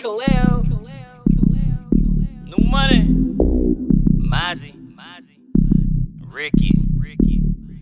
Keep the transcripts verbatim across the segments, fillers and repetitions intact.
Khalil. New Money, Mozzie, Ricky, Ricky.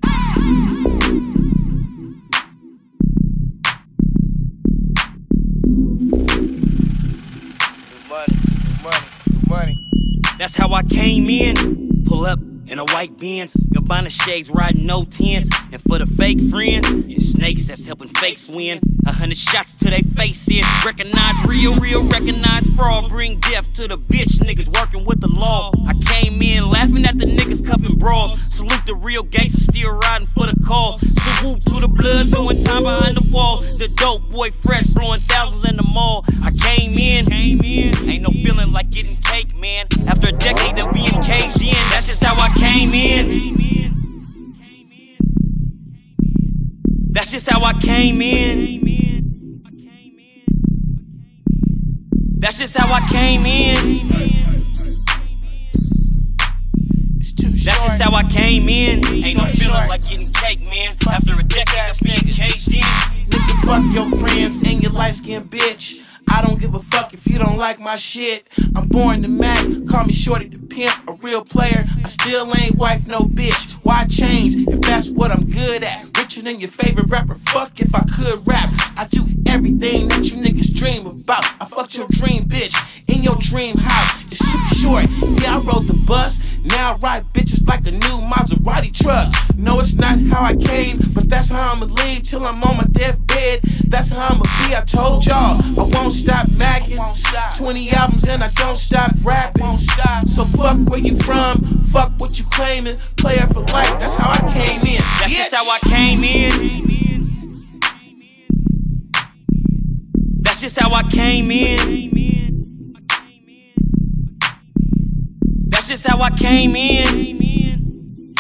New money, new money, new money. That's how I came in. Pull up in a white Benz, Gabbana shades riding no tens. And for the fake friends, it's snakes that's helping fakes win. A hundred shots to they face in. Recognize real, real, recognize fraud. Bring death to the bitch niggas working with the law. I came in laughing at the niggas cuffing bras. Salute the real gangsters still riding for the cause. Salute to the bloods doing time behind the wall. The dope boy fresh blowing thousands in the mall. I came in, came in. Ain't no feeling like getting cake, man. After a decade of being caged in, that's just how I came in. That's just how I came in. That's just how I came in. That's just how I came in. Ain't no feeling like getting cake, man. After a decade of being caged in. Nigga, fuck your friends and your light-skinned bitch. I don't give a fuck if you don't like my shit. I'm born to Mac, call me Shorty the pimp, a real player. I still ain't wife, no bitch. Why change if that's what I'm good at? Richer than your favorite rapper, fuck if I could rap. I do everything that you niggas dream about. I fucked your dream bitch in your dream house. It's too short, yeah I rode the bus. Now I ride bitches like a new Maserati truck. No, it's not how I came, but that's how I'ma leave till I'm on my deathbed. That's how I'ma be, I told y'all. I won't stop macking. twenty albums and I don't stop rapping. So fuck where you from, fuck what you claiming. Player for life, that's how I came in. That's just how I came in. That's just how I came in. That's just how I came in.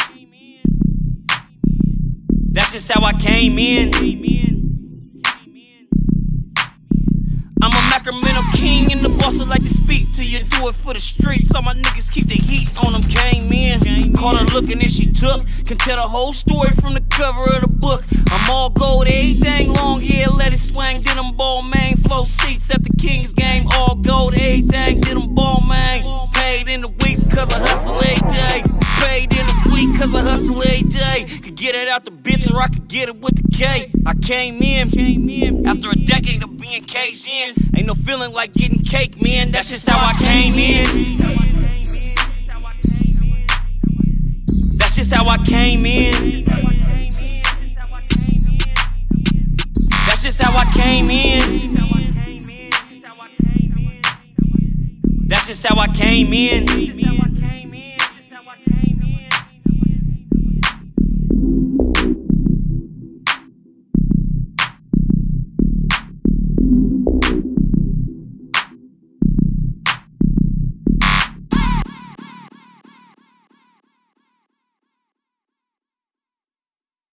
That's just how I came in. I'm a Sacramento king and the boss would like to speak to you. Do it for the streets, all my niggas keep the heat on them. Came in, caught her looking and she took. Can tell the whole story from the cover of the book. I'm all gold, everything long hair, let it swing. Did them ball main, flow seats at the Kings game. All gold, everything, did them ball main. Paid in the week cause I hustle every day. Paid in the week cause I hustle every day. Could get it out the bitch or I could get it with the K. I came in, came in after a decade of being caged in. Ain't no feeling like getting cake, man. That's just how I came in. That's just how I came in. That's just how I came in. That's just how I came in.